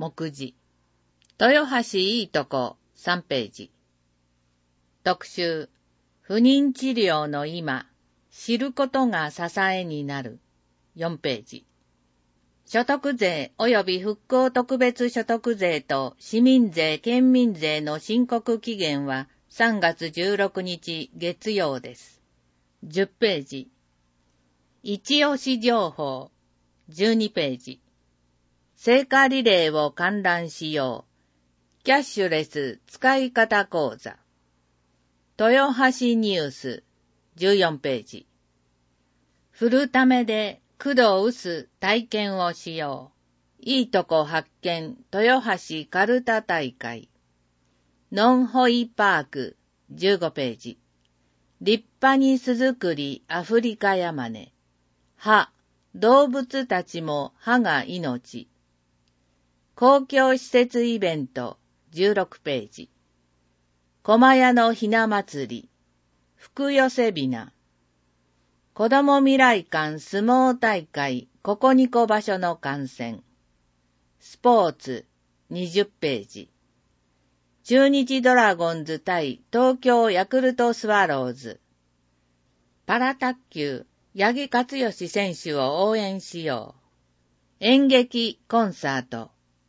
目次。豊橋いいとこ3ページ。特集。不妊治療の今、知ることが支えになる4ページ。所得税及び復興特別所得税と市民税県民税の申告期限は3月16日月曜です。10ページ。一押し情報12ページ。聖火リレーを観覧しよう。キャッシュレス使い方講座。豊橋ニュース14ページ。振るためで工藤臼体験をしよう。いいとこ発見豊橋カルタ大会。ノンホイパーク15ページ。立派に巣作りアフリカヤマネ。歯、動物たちも歯が命。公共施設イベント16ページ。駒屋のひな祭り。福寄せびな。子ども未来館相撲大会ここにこ場所の観戦。スポーツ20ページ。中日ドラゴンズ対東京ヤクルトスワローズ。パラ卓球八木克義選手を応援しよう。演劇コンサート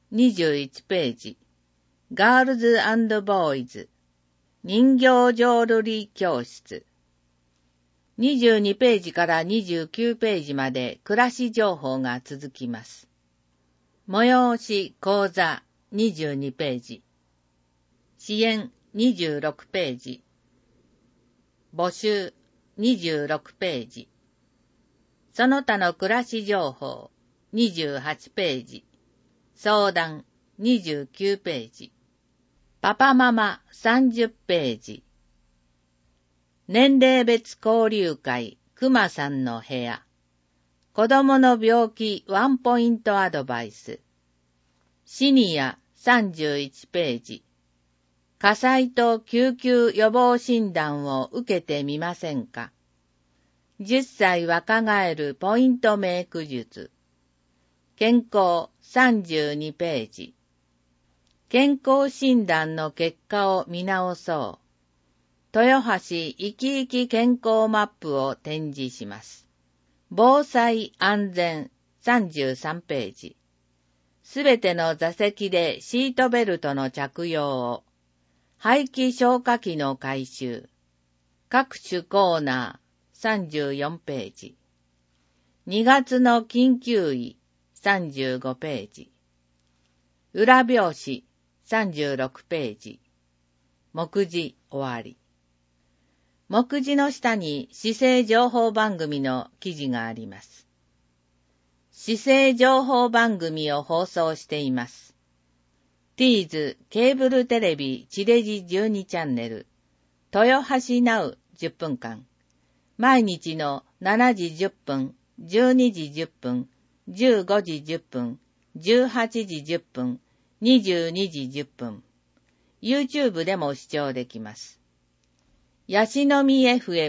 21ページ。ガールズ&ボーイズ。人形浄瑠璃教室。22ページから29ページまで暮らし情報が続きます。催し講座22ページ。支援26ページ。募集26ページ。その他の暮らし情報28ページ。相談29ページ。パパママ30ページ。年齢別交流会くまさんの部屋。子供の病気ワンポイントアドバイス。シニア31ページ。火災と救急予防診断を受けてみませんか。10歳若返るポイントメイク術。健康32ページ。健康診断の結果を見直そう。豊橋生き生き健康マップを展示します。防災安全33ページ。すべての座席でシートベルトの着用を。排気消火器の回収。各種コーナー34ページ。2月の緊急医35ページ。裏表紙36ページ。目次終わり。目次の下に市政情報番組の記事があります。市政情報番組を放送しています。ティーズケーブルテレビ地デジ12チャンネル、豊橋ナウ10分間、毎日の7時10分、12時10分、15時10分、18時10分、22時10分。YouTube でも視聴できます。ヤシの実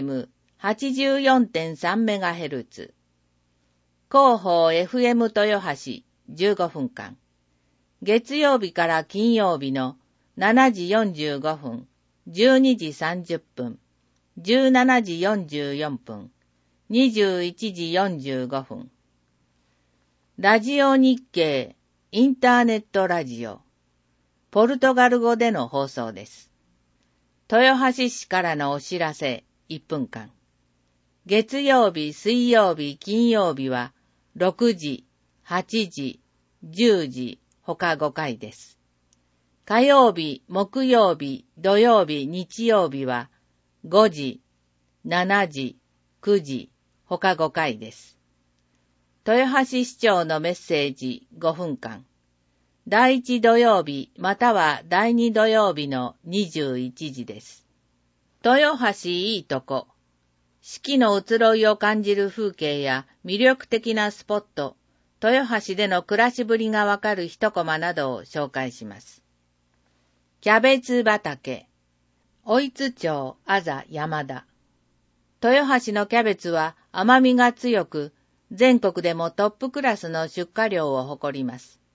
FM84.3MHz。広報 FM 豊橋15分間。月曜日から金曜日の7時45分、12時30分、17時44分、21時45分。ラジオ日経インターネットラジオ。ポルトガル語での放送です。豊橋市からのお知らせ1分間。月曜日、水曜日、金曜日は6時、8時、10時、他5回です。火曜日、木曜日、土曜日、日曜日は5時、7時、9時、他5回です。豊橋市長のメッセージ5分間。第1土曜日または第2土曜日の21時です。豊橋いいとこ。四季の移ろいを感じる風景や魅力的なスポット、豊橋での暮らしぶりがわかる一コマなどを紹介します。キャベツ畑。おいつ町あざ山田。豊橋のキャベツは甘みが強く、全国でもトップクラスの出荷量を誇ります。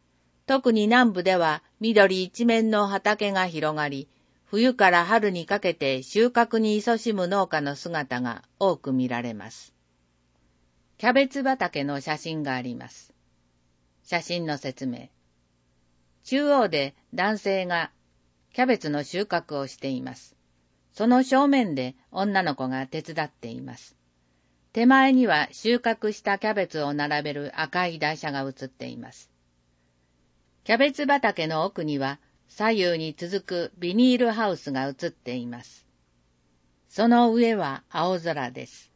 特に南部では緑一面の畑が広がり、冬から春にかけて収穫に勤しむ農家の姿が多く見られます。キャベツ畑の写真があります。写真の説明。中央で男性がキャベツの収穫をしています。その正面で女の子が手伝っています。手前には収穫したキャベツを並べる赤い台車が映っています。キャベツ畑の奥には左右に続くビニールハウスが映っています。その上は青空です。